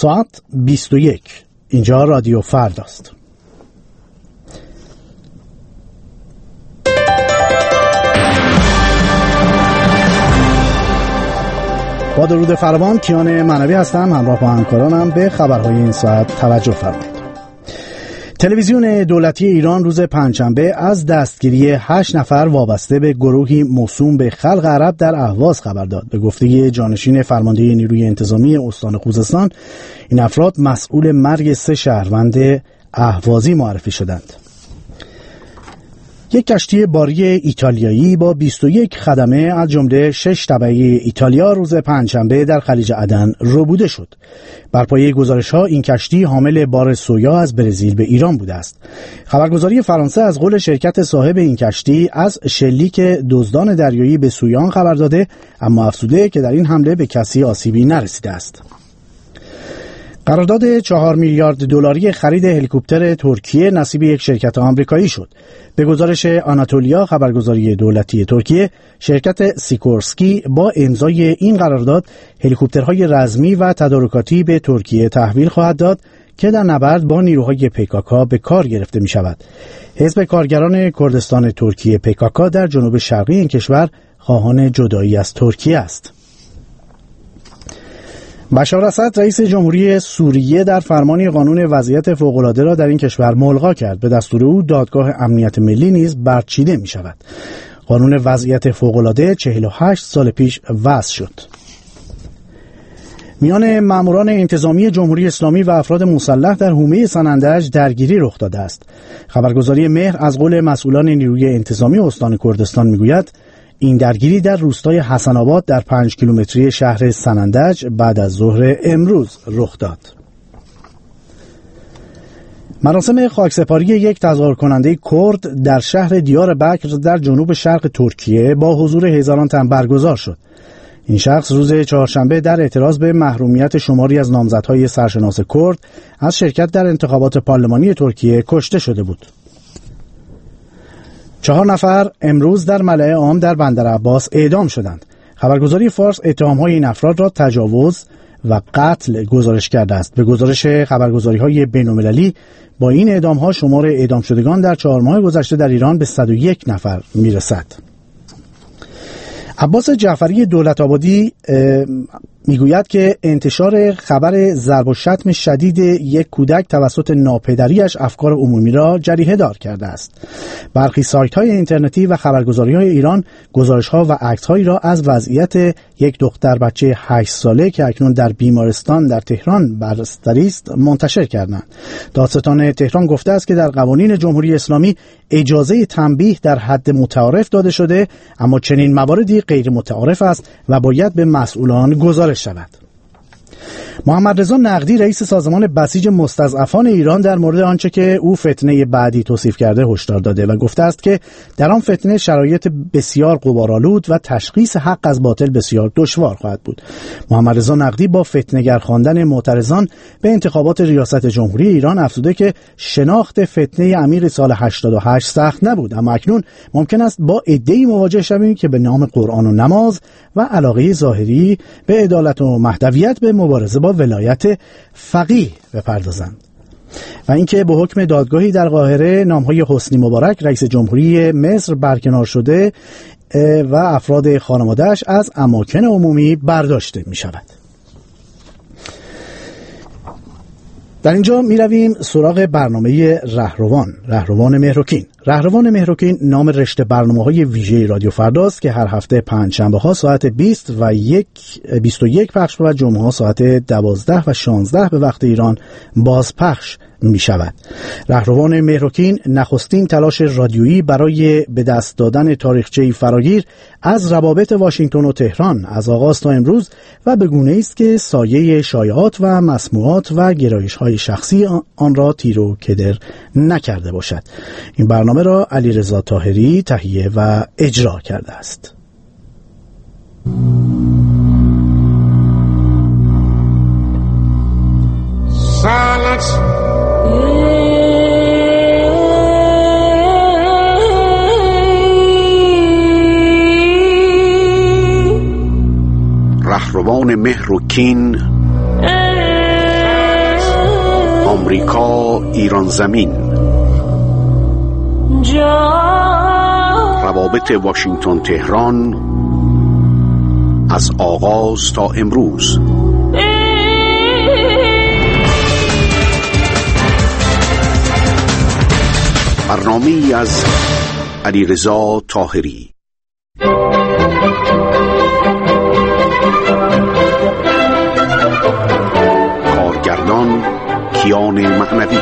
ساعت 21. اینجا رادیو فرداست. با درود فراوان، کیان معنوی هستم. همراه با همکارانم به خبرهای این ساعت توجه فرمایید. تلویزیون دولتی ایران روز پنجشنبه از دستگیری 8 نفر وابسته به گروهی موسوم به خلق عرب در اهواز خبر داد. به گفته جانشین فرمانده نیروی انتظامی استان خوزستان، این افراد مسئول مرگ 3 شهروند اهوازی معرفی شدند. یک کشتی باری ایتالیایی با 21 خدمه از جمله 6 تبعه ایتالیا روز پنجشنبه در خلیج عدن ربوده شد. بر پایه گزارش‌ها این کشتی حامل بار سویا از برزیل به ایران بوده است. خبرگزاری فرانسه از قول شرکت صاحب این کشتی از شلیک دزدان دریایی به سویان خبر داده، اما افزوده که در این حمله به کسی آسیبی نرسیده است. قرارداد 4 میلیارد دلاری خرید هلیکوپتر ترکیه نصیب یک شرکت آمریکایی شد. به گزارش آناتولیا، خبرگزاری دولتی ترکیه، شرکت سیکورسکی با امضای این قرارداد هلیکوپترهای رزمی و تدارکاتی به ترکیه تحویل خواهد داد که در نبرد با نیروهای PKK به کار گرفته می شود. حزب کارگران کردستان ترکیه PKK در جنوب شرقی این کشور خواهان جدایی از ترکیه است. بشار اسد رئیس جمهوری سوریه در فرمانی قانون وضعیت فوق‌العاده را در این کشور ملغا کرد. به دستور او دادگاه امنیت ملی نیز برچیده می شود. قانون وضعیت فوق‌العاده 48 سال پیش وضع شد. میان ماموران انتظامی جمهوری اسلامی و افراد مسلح در حومه سنندج درگیری رخ داده است. خبرگزاری مهر از قول مسئولان نیروی انتظامی استان کردستان میگوید این درگیری در روستای حسن آباد در 5 کیلومتری شهر سنندج بعد از ظهر امروز رخ داد. مراسم خاکسپاری یک تظاهر کننده کرد در شهر دیاربکر در جنوب شرق ترکیه با حضور هزاران تن برگزار شد. این شخص روز چهارشنبه در اعتراض به محرومیت شماری از نامزدهای سرشناس کرد از شرکت در انتخابات پارلمانی ترکیه کشته شده بود. 4 نفر امروز در ملأ عام در بندر عباس اعدام شدند. خبرگزاری فارس اتهام‌های این افراد را تجاوز و قتل گزارش کرده است. به گزارش خبرگزاری‌های بین‌المللی با این اعدام‌ها شمار اعدام شدگان در 4 ماه گذشته در ایران به 101 نفر میرسد. عباس جعفری دولت‌آبادی میگوید که انتشار خبر ضرب و شتم شدید یک کودک توسط ناپدریش افکار عمومی را جریحه دار کرده است. برخی سایت‌های اینترنتی و خبرگزاری‌های ایران گزارش‌ها و عکس‌هایی را از وضعیت یک دختر بچه 8 ساله که اکنون در بیمارستان در تهران بستری است منتشر کردند. دادستان تهران گفته است که در قوانین جمهوری اسلامی اجازه تنبیه در حد متعارف داده شده، اما چنین مواردی غیر متعارف است و باید به مسئولان گزارش شود. محمد رضا نقدی رئیس سازمان بسیج مستضعفان ایران در مورد آنچه که او فتنه بعدی توصیف کرده هشدار داده و گفته است که در آن فتنه شرایط بسیار غبارآلود و تشخیص حق از باطل بسیار دشوار خواهد بود. محمد رضا نقدی با فتنه‌گر خواندن معترضان به انتخابات ریاست جمهوری ایران افزوده که شناخت فتنه امیر سال 88 سخت نبود، اما اکنون ممکن است با عده‌ای مواجه شویم که به نام قرآن و نماز و علاقه ظاهری به عدالت و مهدویت به مبارزه با ولایت فقیه بپردازند. و اینکه به حکم دادگاهی در قاهره نامهای حسنی مبارک رئیس جمهوری مصر برکنار شده و افراد خانواده‌اش از اماکن عمومی برداشته می شود. در اینجا می رویم سراغ برنامه رهروان مهرکین. رهروان مهرکین نام رشته برنامه‌های ویژه رادیو فرداست که هر هفته پنجشنبه‌ها ساعت 20 و 21 پخش و جمعه‌ها ساعت 12 و 16 به وقت ایران بازپخش می شود. رهروان مهرکین نخستین تلاش رادیویی برای به دست دادن تاریخچه‌ای فراگیر از روابط واشنگتن و تهران از آغاز تا امروز و به گونه‌ای است که سایه شایعات و مسموعات و گرایش‌های شخصی آن را تیر و کدر نکرده باشد. این برنامه را علیرضا طاهری تهیه و اجرا کرده است. رهروان مهر و کین آمریکا ایران زمین، روابط واشنگتن تهران از آغاز تا امروز. برنامه‌ای از علیرضا طاهری. کارگردان کیان معنوی.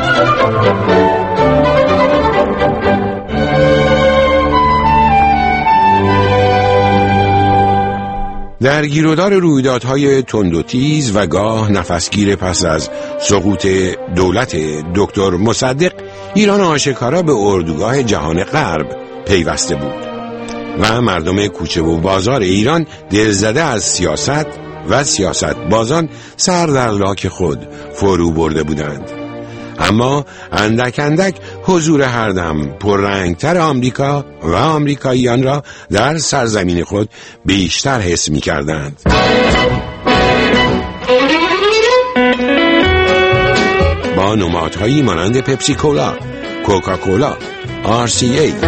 در گیرودار رویدادهای تند و تیز و گاه نفسگیر پس از سقوط دولت دکتر مصدق، ایران آشکارا به اردوگاه جهان غرب پیوسته بود و مردم کوچه و بازار ایران دلزده از سیاست و سیاست بازان سر در لاک خود فرو برده بودند. اما اندک اندک حضور هر دم پررنگتر آمریکا و آمریکاییان را در سرزمین خود بیشتر حس می کردند. با نمادهایی مانند پپسی کولا، کوکاکولا، RCA،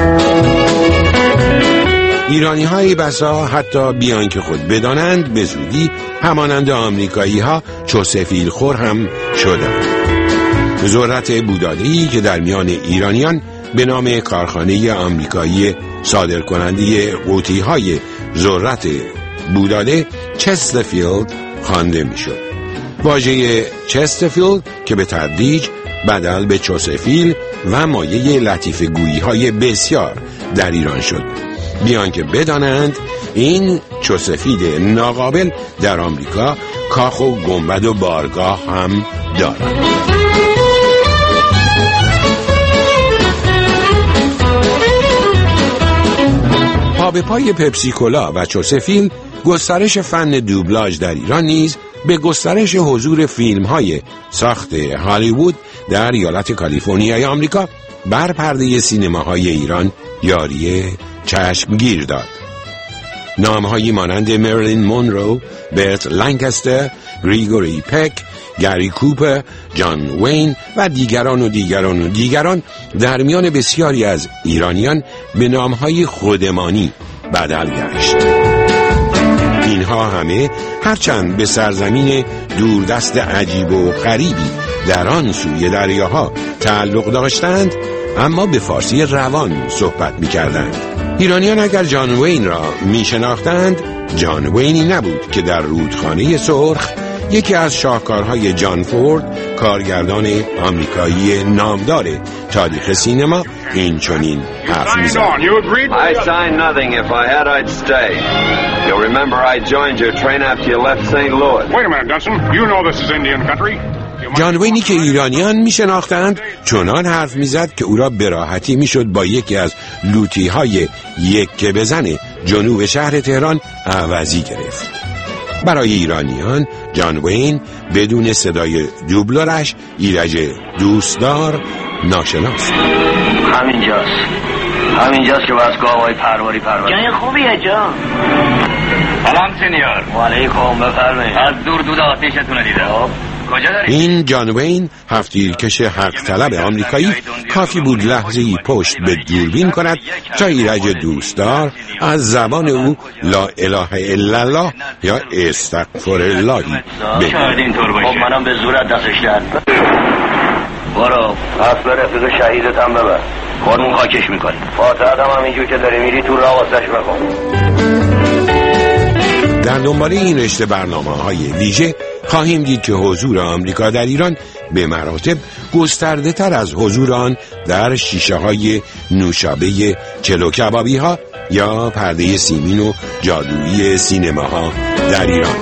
ایرانی های بسا حتی بیان که خود بدانند به زودی همانند آمریکایی ها چوسفیل خور هم شدند. ذرت بوداده‌ای که در میان ایرانیان به نام کارخانه آمریکایی صادرکننده قوطی‌های ذرت بوداده چسترفیلد خوانده می‌شد. واژه چسترفیلد که به تدریج بدل به چوسفیل و مایه لطیفه گویی‌های بسیار در ایران شد، بیان که بدانند این چوسفید ناقابل در آمریکا کاخ و گنبد و بارگاه هم دارد. پا به پای پپسی کولا و چوسفیل گسترش فن دوبلاژ در ایران نیز به گسترش حضور فیلم‌های ساخت هالیوود در ایالت کالیفرنیای آمریکا بر پرده سینماهای ایران یاری چشمگیر داد. نام‌هایی مانند مریلین مونرو، برت لانکستر، گریگوری پک، گری کوپر، جان وین و دیگران در میان بسیاری از ایرانیان به نام‌های خودمانی بدل گشت. اینها همه هرچند به سرزمین دوردست عجیب و غریبی در آن سوی دریاها تعلق داشتند، اما به فارسی روان صحبت می‌کردند. ایرانیان اگر جان وین را می‌شناختند، جان وینی نبود که در رودخانه سرخ یکی از شاهکارهای جان فورد، کارگردان آمریکایی نامدار تاریخ سینما، این چنین حرف می‌زد. I signed nothing. If I had, I'd stay. You'll remember I joined your train after you left St. Louis. Wait a minute, Dunson. You know this is Indian country. جان وینی که ایرانیان میشناختند چنان حرف میزد که او را به راحتی میشد با یکی از لوطی‌های یک بزن جنوب شهر تهران عوضی گرفت. برای ایرانیان جان وین بدون صدای دوبلورش ایرج دوستدار ناشناس. همینجاست که باز گاوای پرواری جای خوبیه جان. سلام سینیور. و علیکم، بفرمایید. از دور دود آتیشتون دیده. این جان وین هفت‌تیرکش حق طلب آمریکایی کافی بود لحظه‌ای پشت به دوربین کند تا ایرج دوستدار از زبان او لا اله الا الله یا استغفر اللهی بگوید. خب منم به زورت دستش درد. برو اسب رفیق شهیدت هم ببر، خودمون خاکش میکنیم. فاتحت هم اینجور که داری میری تو راه واسش بکن. در دنباله این رشته برنامه‌های ویژه خواهیم دید که حضور آمریکا در ایران به مراتب گسترده تر از حضور آن در شیشه‌های نوشابه چلو کبابی ها یا پرده سیمین و جادویی سینماها در ایران.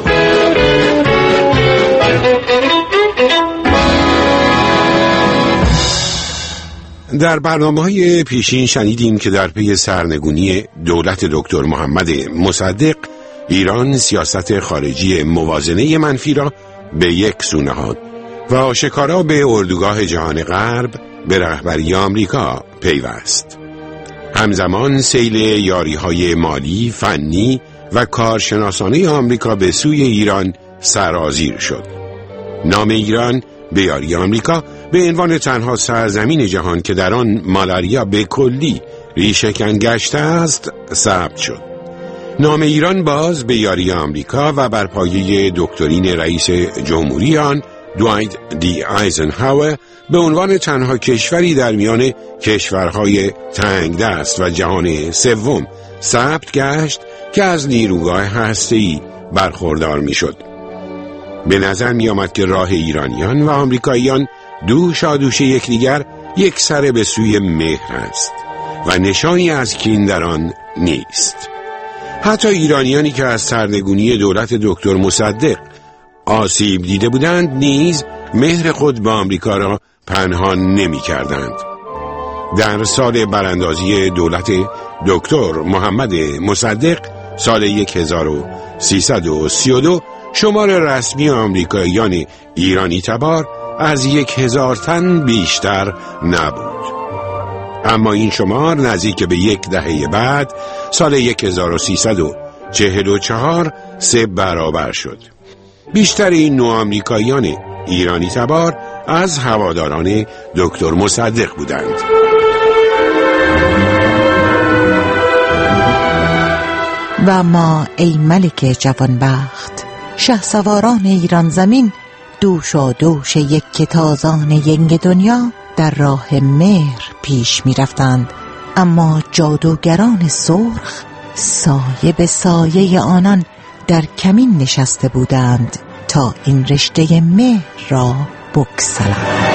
در برنامه‌های پیشین شنیدیم که در پی سرنگونی دولت دکتر محمد مصدق، ایران سیاست خارجی موازنه منفی را به یک سو نهاد و آشکارا به اردوگاه جهان غرب به رهبری آمریکا پیوست. همزمان سیل یاری‌های مالی، فنی و کارشناسانه آمریکا به سوی ایران سرازیر شد. نام ایران به یاری آمریکا به عنوان تنها سرزمین جهان که در آن مالاریا به کلی ریشه‌کن گشته است ثبت شد. نام ایران باز به یاری آمریکا و بر پایه دکترین رئیس جمهوری آن دوایت دی آیزنهاور به عنوان تنها کشوری در میان کشورهای تنگدست و جهان سوم ثبت گشت که از نیروگاه هسته‌ای برخوردار میشد. به نظر می آمد که راه ایرانیان و آمریکاییان دوش یکدیگر یک سره به سوی مهر است و نشانی از کین در آن نیست. حتی ایرانیانی که از سرنگونی دولت دکتر مصدق آسیب دیده بودند نیز مهر خود به آمریکا را پنهان نمی کردند. در سال براندازی دولت دکتر محمد مصدق سال 1332 شمار رسمی آمریکاییان ایرانی تبار از 1000 تن بیشتر نبود. اما این شمار نزدیک به یک دهه بعد سال 1344 3 برابر شد. بیشتر این نوع آمریکاییان ایرانی تبار از هواداران دکتر مصدق بودند. و ما ای ملک جوانبخت، شهسواران ایران زمین، دوش یک تازان ینگ دنیا در راه مهر پیش می رفتند، اما جادوگران سرخ سایه به سایه آنان در کمین نشسته بودند تا این رشته مهر را بگسلند.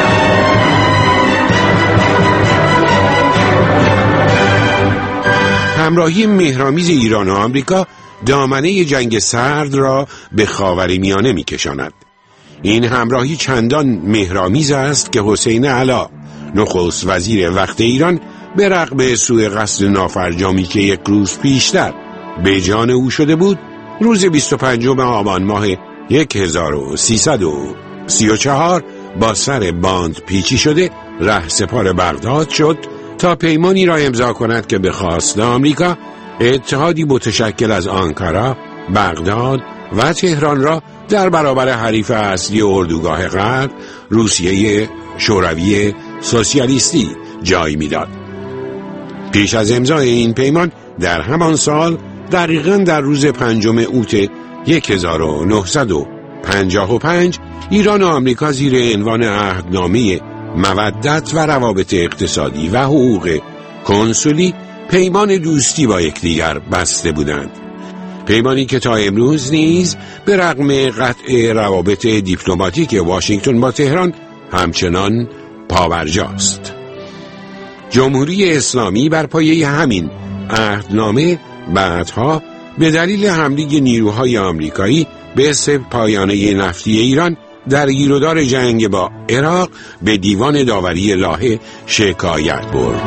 همراهی مهرآمیز ایران و آمریکا دامنه جنگ سرد را به خاورمیانه می‌کشاند. این همراهی چندان مهرآمیز است که حسین علا نخست وزیر وقت ایران به رغم سوء قصد نافرجامی که یک روز پیشتر به جان او شده بود، روز 25 آبان ماه 1334 با سر باند پیچی شده رهسپار بغداد شد تا پیمانی را امضا کند که به خواست آمریکا اتحادی متشکل از آنکارا، بغداد و تهران را در برابر حریف اصلی اردوگاه غرب، روسیه شوروی سوسیالیستی جای میداد. پیش از امضای این پیمان در همان سال دقیقاً در روز 5 اوت 1955 ایران و آمریکا زیر عنوان عهدنامه مودت و روابط اقتصادی و حقوق کنسولی پیمان دوستی با یکدیگر بسته بودند. پیمانی که تا امروز نیز به رغم قطع روابط دیپلماتیک واشنگتن با تهران همچنان پابرجاست. جمهوری اسلامی بر پایه همین عهدنامه بعدها به دلیل حمله نیروهای آمریکایی به پایانه نفتی ایران در گیرودار جنگ با عراق به دیوان داوری لاهه شکایت برد.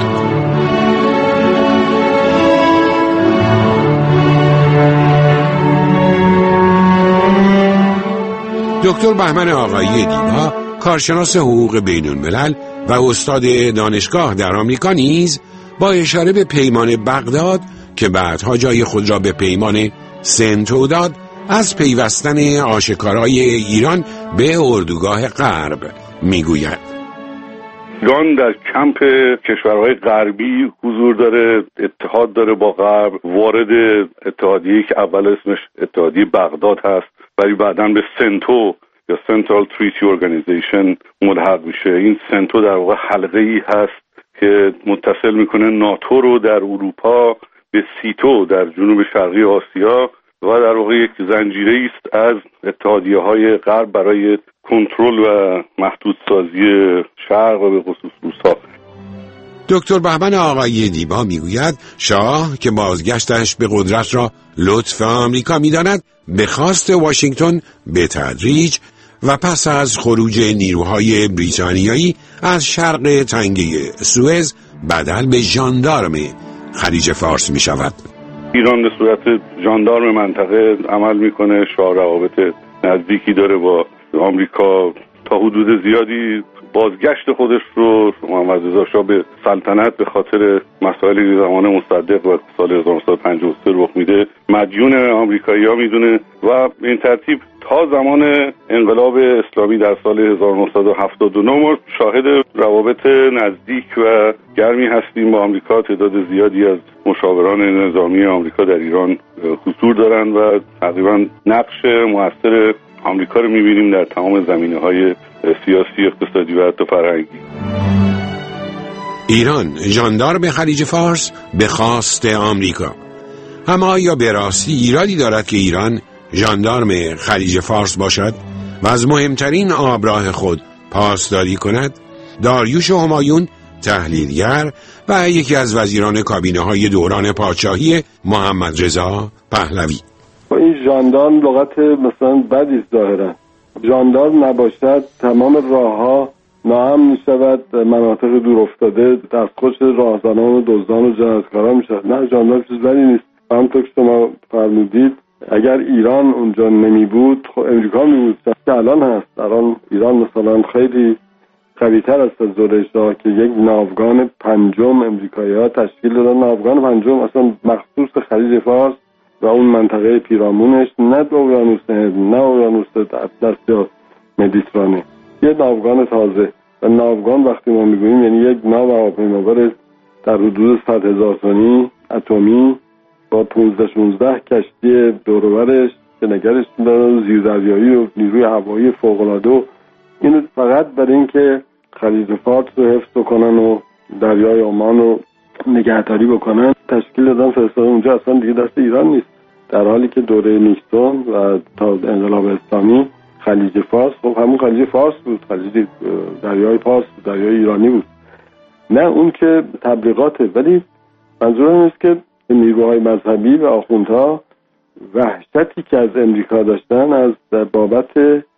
دکتر بهمن آقایی دیبا، کارشناس حقوق بین الملل و استاد دانشگاه در آمریکا نیز با اشاره به پیمان بغداد که بعدها جای خود را به پیمان سنتو داد، از پیوستن آشکارای ایران به اردوگاه غرب میگوید. ایران در کمپ کشورهای غربی حضور داره، اتحاد داره با غرب، وارد اتحادیه‌ای که اول اسمش اتحادیه بغداد هست ولی بعداً به سنتو یا سنترال تریتی ارگانیزیشن ملحق میشه. این سنتو در واقع حلقه‌ای هست که متصل میکنه ناتو رو در اروپا به سیتو در جنوب شرقی آسیا و در واقع یک زنجیره است از اتحادیه‌های غرب برای کنترل و محدودسازی شرق و به خصوص روس‌ها. دکتر بهمن آقایی دیبا میگوید شاه که بازگشتش به قدرت را لطف آمریکا می‌داند، به خواست واشنگتن به تدریج و پس از خروج نیروهای بریتانیایی از شرق تنگه سوئز بدل به ژاندارم خلیج فارس می‌شود. ایران به صورت ژاندارم منطقه عمل میکنه، شاه روابط نزدیکی داره با آمریکا، تا حدود زیادی بازگشت خودش رو محمد رضا شاه به سلطنت به خاطر مسائلی زمان مصدق و سال 1953 رخ میده مدیون آمریکایی‌ها میدونه و به این ترتیب تا زمان انقلاب اسلامی در سال 1979 ما شاهد روابط نزدیک و گرمی هستیم با آمریکا. تعداد زیادی از مشاوران نظامی آمریکا در ایران حضور دارن و تقریبا نقش مؤثر آمریکا رو می‌بینیم در تمام زمینه‌های سیاسی، اقتصادی و حتی فرهنگی. ایران ژاندارم خلیج فارس به خواست آمریکا. اما آیا به راستی ایرادی دارد که ایران ژاندارم خلیج فارس باشد و از مهمترین آبراه خود پاسداری کند؟ داریوش همایون، تحلیلگر و یکی از وزیران کابینه‌های دوران پادشاهی محمد رضا پهلوی. این ژاندارم لغت مثلا بدی ظاهرا. ژاندارم نباشد تمام راه‌ها ناامن می‌شود، مناطق دور افتاده دستخوش راهزنان و دزدان و جنایتکاران می‌شود. نه، ژاندارم چیز بدی نیست. همونطور که شما فرمودید اگر ایران اونجا نمی بود خب امریکا می بود که الان هست. الان ایران مثلا خیلی قوی‌تر است از دوره شاه که یک ناوگان پنجم امریکایی‌ها تشکیل دادن. ناوگان پنجم اصلا مخصوص خلیج فارس و اون منطقه پیرامونش، نه اقیانوس هند، نه اقیانوس اطلس یا مدیترانه، یه ناوگان تازه. و ناوگان وقتی ما میگوییم یعنی یک ناو هواپیمابر در حدود 100,000 تنی اتمی با 15-16 کشتی دور و برش که نگرش دارن، زیردریایی و نیروی هوایی فوق‌العاده. این فقط برای اینکه خلیج فارس رو حفظ کنن و دریای عمان رو نگهداری بکنن تشکیل دادن، فرستادن اونجا. اصلا دیگه دست ایران نیست، در حالی که دوره نیکسون و تا انقلاب اسلامی خلیج فارس خب همون خلیج فارس بود، خلیج دریای فارس، دریای ایرانی بود، نه اون که تبلیغاته. ولی منظورم این است که نیروهای مذهبی و آخوندها وحشتی که از امریکا داشتن از بابت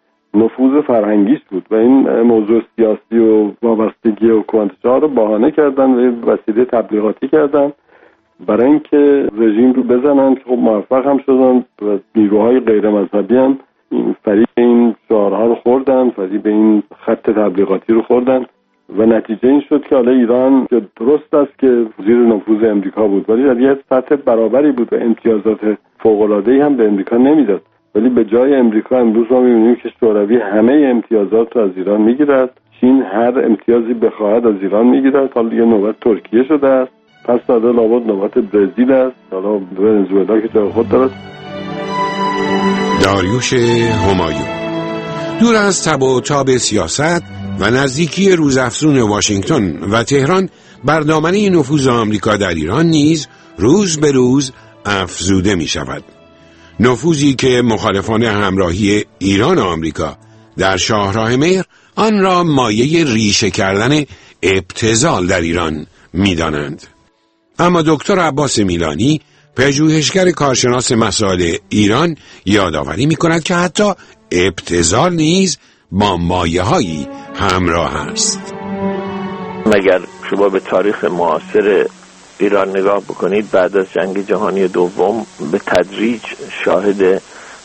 نفوذ فرهنگیش بود و این موضوع سیاسی و وابستگی حکومت‌ها رو بهانه کردن و وسیله تبلیغاتی کردن برای اینکه رژیم رو بزنن که خب موفق هم شدن و نیروهای غیر مذهبی هم فریب این شعارها رو خوردن، فریب این خط تبلیغاتی رو خوردن و نتیجه این شد که حالا ایران که درست است که زیر نفوذ امریکا بود ولی در یه سطح برابری بود و امتیازات فوق‌العاده‌ای هم به امریکا نمیداد. ولی به جای امریکا امروز ما می‌بینیم که شوروی همه امتیازات رو از ایران میگیرد، چین هر امتیازی بخواهد از ایران میگیرد. حالا دیگه نوبت ترکیه شده است، پس بعد لابد نوبت برزیل است، حالا ونزوئلا که جای خود دارد. داریوش همایون دور از تب و تاب سیاست و نزدیکی روزافزون واشنگتن و تهران بر دامنه نفوذ آمریکا در ایران نیز روز به روز افزوده می شود. نفوذی که مخالفان همراهی ایران و آمریکا در شاهراه مهر آن را مایه ریشه کردن ابتذال در ایران می دانند. اما دکتر عباس میلانی پژوهشگر کارشناس مسائل ایران یادآوری می کند که حتی ابتذال نیز با مایه‌هایی همراه است. اگر شما به تاریخ معاصر ایران نگاه بکنید بعد از جنگ جهانی دوم به تدریج شاهد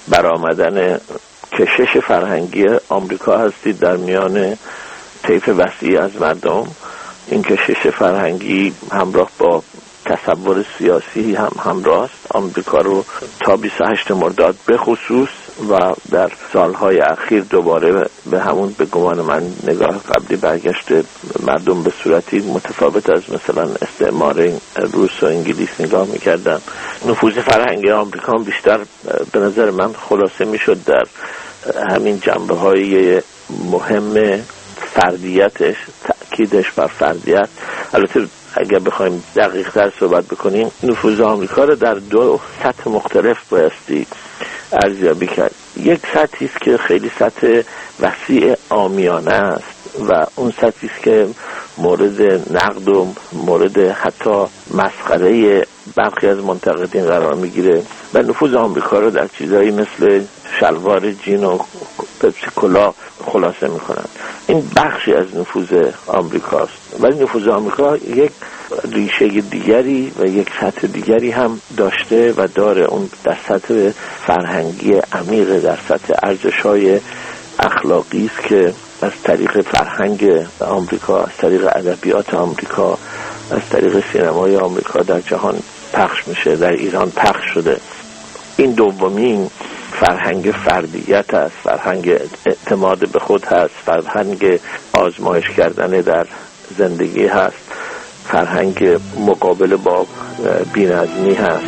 برآمدن کشش فرهنگی آمریکا هستید در میان طیف وسیع از مردم. این کشش فرهنگی همراه با تصور سیاسی هم همراه است. آمریکا رو تا 28 مرداد به خصوص و در سالهای اخیر دوباره به همون به گمان من نگاه قبلی برگشت مردم به صورتی متفاوت از مثلا استعمار روس و انگلیس نگاه میکردن. نفوذ فرهنگی آمریکا هم بیشتر به نظر من خلاصه میشد در همین جنبه های مهم فردیتش، تأکیدش بر فردیت. البته اگر بخوایم دقیق تر صحبت بکنیم نفوذ آمریکا رو در دو سطح مختلف بایستی ارزیابی کرد. یک سطحی است که خیلی سطح وسیع عامیانه است و اون سطحی است که مورد نقد و مورد حتی مسخره برخی از منتقدین قرار میگیره و نفوذ آمریکا رو در چیزایی مثل شلوار جین و پپسی کولا خلاصه میکنن. این بخشی از نفوذ آمریکاست، ولی نفوذ آمریکا یک ریشه دیگری و یک سطح دیگری هم داشته و داره. اون در سطح فرهنگی عمیق، در سطح ارزش‌های اخلاقی است که از طریق فرهنگ آمریکا، از طریق ادبیات آمریکا، از طریق سینمای آمریکا در جهان پخش میشه، در ایران پخش شده. این دومین فرهنگ فردیت است، فرهنگ اعتماد به خود هست، فرهنگ آزمایش کردن در زندگی هست، فرهنگ مقابله با بی‌نظمی هست.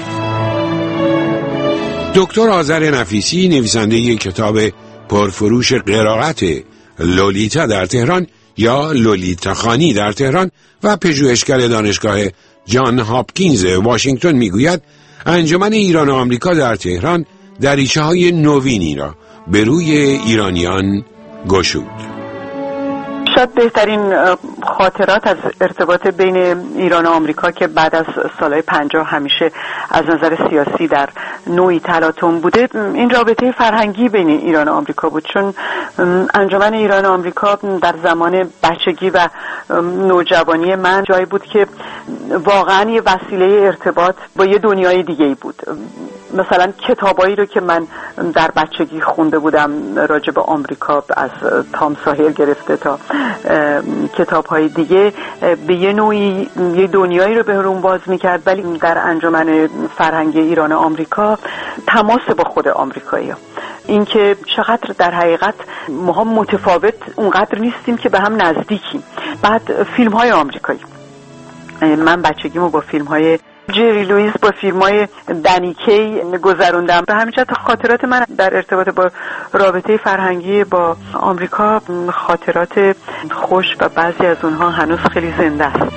دکتر آذر نفیسی، نویسنده کتاب پرفروش قرائت لولیتا در تهران یا لولیتا خانی در تهران و پژوهشگر دانشگاه جان هاپکینز واشنگتن میگوید انجمن ایران و آمریکا در تهران دریچه‌های نوینی را به روی ایرانیان گشود. شاید بهترین خاطرات از ارتباط بین ایران و آمریکا که بعد از سالهای 50 همیشه از نظر سیاسی در نوعی تلاطم بوده، این رابطه فرهنگی بین ایران و آمریکا بود، چون انجمن ایران و آمریکا در زمان بچگی و نوجوانی من جایی بود که واقعا یه وسیله ارتباط با یه دنیای دیگه‌ای بود. مثلا کتابایی رو که من در بچگی خونده بودم راجع به آمریکا، از تام ساهر گرفته تا کتاب‌های دیگه، به یه نوعی یه دنیایی رو بهمون باز می‌کرد، ولی در انجمن فرهنگ ایران و آمریکا تماس با خود آمریکایی‌ها، این که چقدر در حقیقت ما متفاوت اونقدر نیستیم که به هم نزدیکیم. بعد فیلم‌های آمریکایی، من بچگیمو با فیلم‌های جری لوئیس، با فیلم‌های دنیکی گذروندم. به همین جهت خاطرات من در ارتباط با رابطه فرهنگی با آمریکا خاطرات خوش و بعضی از اونها هنوز خیلی زنده است.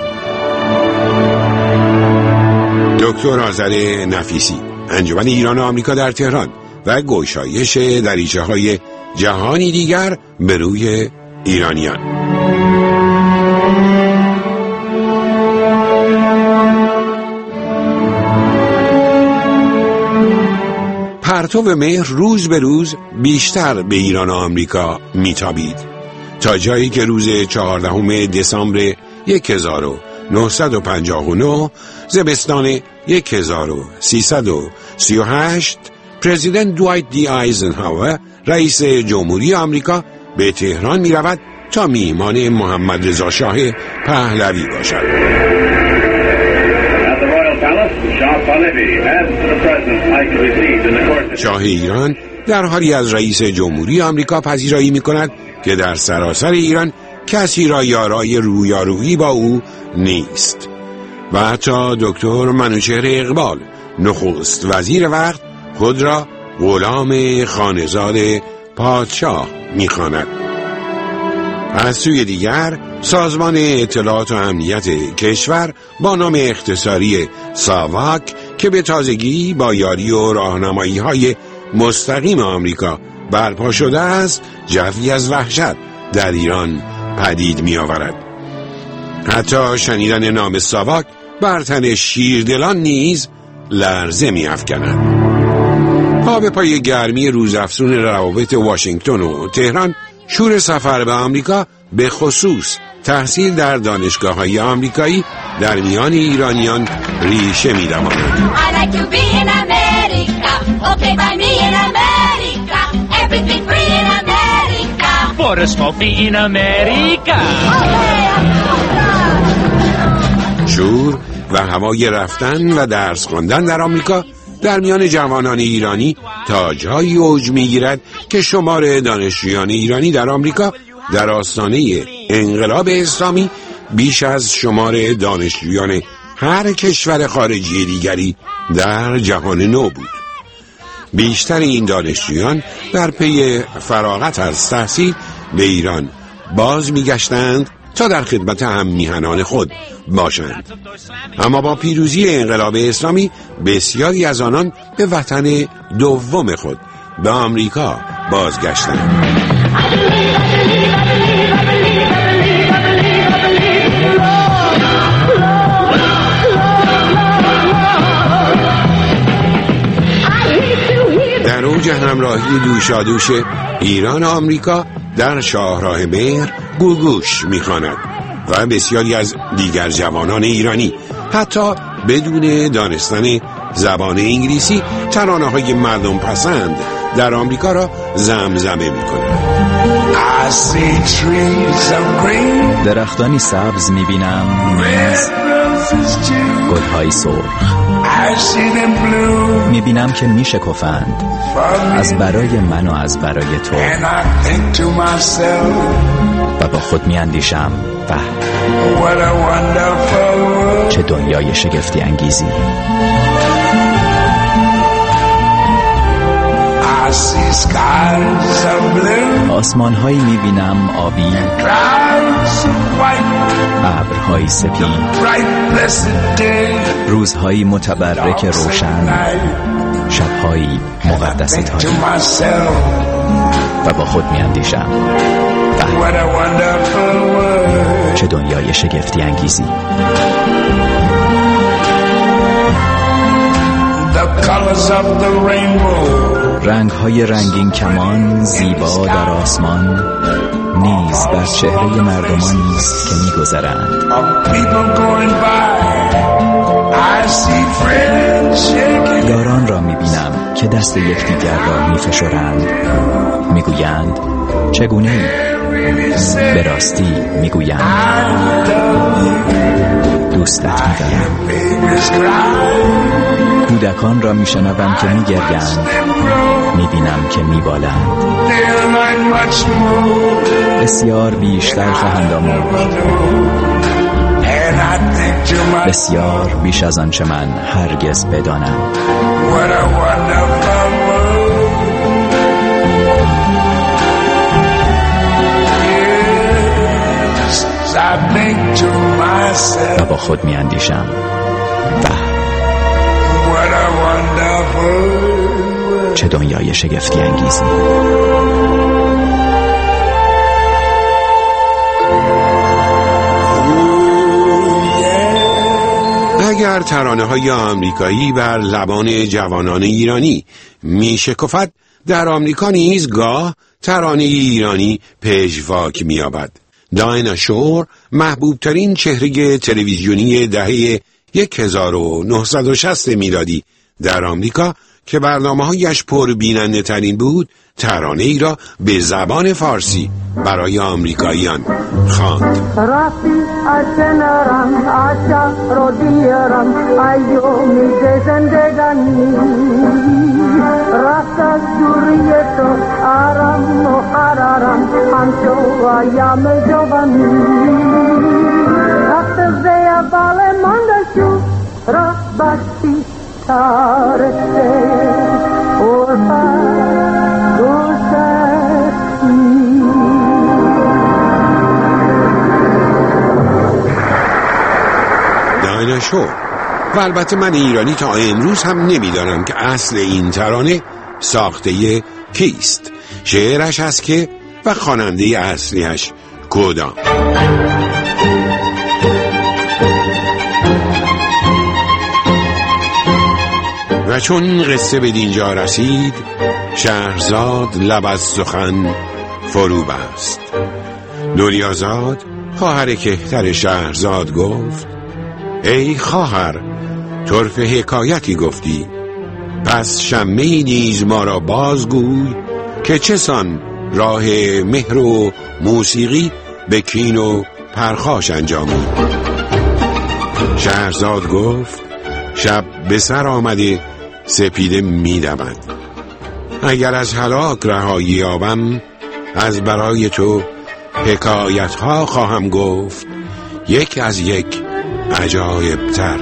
دکتر آذر نفیسی، انجمن ایران و آمریکا در تهران و گشایش دریچه‌های جهانی دیگر به روی ایرانیان. پرتو مهر روز به روز بیشتر به ایران و آمریکا میتابید، تا جایی که روز 14 دسامبر 1959 زمستان 1338 پرزیدنت دوایت دی آیزنهاور رئیس جمهوری آمریکا به تهران می رود تا میهمان محمد رضا شاه پهلوی باشد. شاه ایران در حالی از رئیس جمهوری آمریکا پذیرایی می کند که در سراسر ایران کسی را یارای رویارویی با او نیست و حتی دکتر منوچهر اقبال نخست وزیر وقت خود را غلام خانزاد پادشاه می خواند. از سوی دیگر سازمان اطلاعات و امنیت کشور با نام اختصاری ساواک که به تازگی با یاری و راهنمایی‌های مستقیم آمریکا برپا شده است، جوی از وحشت در ایران پدید می آورد. حتی شنیدن نام ساواک بر تن شیردلان نیز لرزه می افکند. پا به پای گرمی روزافزون روابط واشنگتن و تهران، شور سفر به آمریکا به خصوص تحصیل در دانشگاه‌های آمریکایی در میان ایرانیان ریشه می‌دواند. شور و هوای رفتن و درس خواندن در آمریکا در میان جوانان ایرانی تا جایی اوج می‌گیرد که شمار دانشجویان ایرانی در آمریکا در آستانه انقلاب اسلامی بیش از شمار دانشجویان هر کشور خارجی دیگری در جهان نو بود. بیشتر این دانشجویان در پی فراغت از تحصیل به ایران باز می‌گشتند تا در خدمت هم میهنان خود باشند. اما با پیروزی انقلاب اسلامی بسیاری از آنان به وطن دوم خود، به آمریکا بازگشتند. در اوج همراهی دوشادوش ایران و آمریکا در شاهراه مهر گوگوش می‌خواند و بسیاری از دیگر جوانان ایرانی حتی بدون دانستن زبان انگلیسی ترانه‌های مردم پسند در آمریکا را زمزمه می‌کنند. درختانی سبز میبینم، گلهای سرخ میبینم که میشکفند از برای من و از برای تو، و با خود میاندیشم چه دنیای شگفتی انگیزی. آسمان‌هایی می‌بینم آبی، ابرهای سپید، روزهایی متبرک روشن، شب‌هایی مقدس تاریک، و با خود می‌اندیشم چه دنیای شگفتی انگیزی. رنگ‌های رنگین کمان زیبا در آسمان نیز بر چهره مردمانی است که می‌گذرند. یاران را می‌بینم که دست یکدیگر را می‌فشارند، می‌گویند چگونه‌ای؟ به راستی می‌گویند دوستت می‌دارم. کودکان را میشنوم که میگریند، میبینم که میبالند. بسیار بیشتر خواهند آموخت، بسیار بیش از آنچه من هرگز بدانم. و با خود میاندیشم چه دنیای شگفتی انگیزی. اگر ترانه‌های آمریکایی بر لبان جوانان ایرانی میشکفد، در آمریکا نیز گاه ترانه ایرانی پژواک می‌یابد. داینا شور محبوب ترین چهره تلویزیونی دهه 1960 میلادی در آمریکا که برنامه‌هایش پربیننده ترین بود، ترانه ای را به زبان فارسی برای آمریکاییان خواند. رفتی از کنارم، عشق رو دیارم، ایومی زندگانی رفت از دوری تو، آرام و قرارم همچو ایام جوانی رفت زیبال مانده شو را بستی تارسته داینا شور. و البته من ایرانی تا امروز هم نمیدانم که اصل این ترانه ساخته کیست، شعرش هست که و خواننده اصلیش کدام. و چون قصه به دینجا رسید، شهرزاد لب از سخن فرو بست. دوریازاد خواهر کهتر شهرزاد گفت: ای خواهر، طرف حکایتی گفتی، پس شمه‌ای نیز ما را بازگوی که چسان راه مهر و موسیقی به کین و پرخاش انجامید. شهرزاد گفت: شب به سر آمده سپیده می‌دمد، اگر از هلاک رهایی یابم از برای تو حکایت‌ها خواهم گفت، یک از یک عجایب‌تر.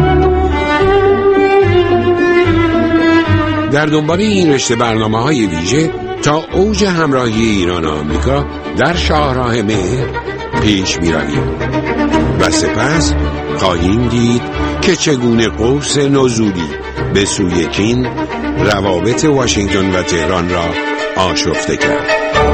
در دنبال این رشته برنامه‌های ویژه تا اوج همراهی ایران و آمریکا در شاهراه مهر پیش می‌رویم و سپس خواهیم دید که چگونه قوس نزولی به سوی کین روابط واشنگتن و تهران را آشفته کرد.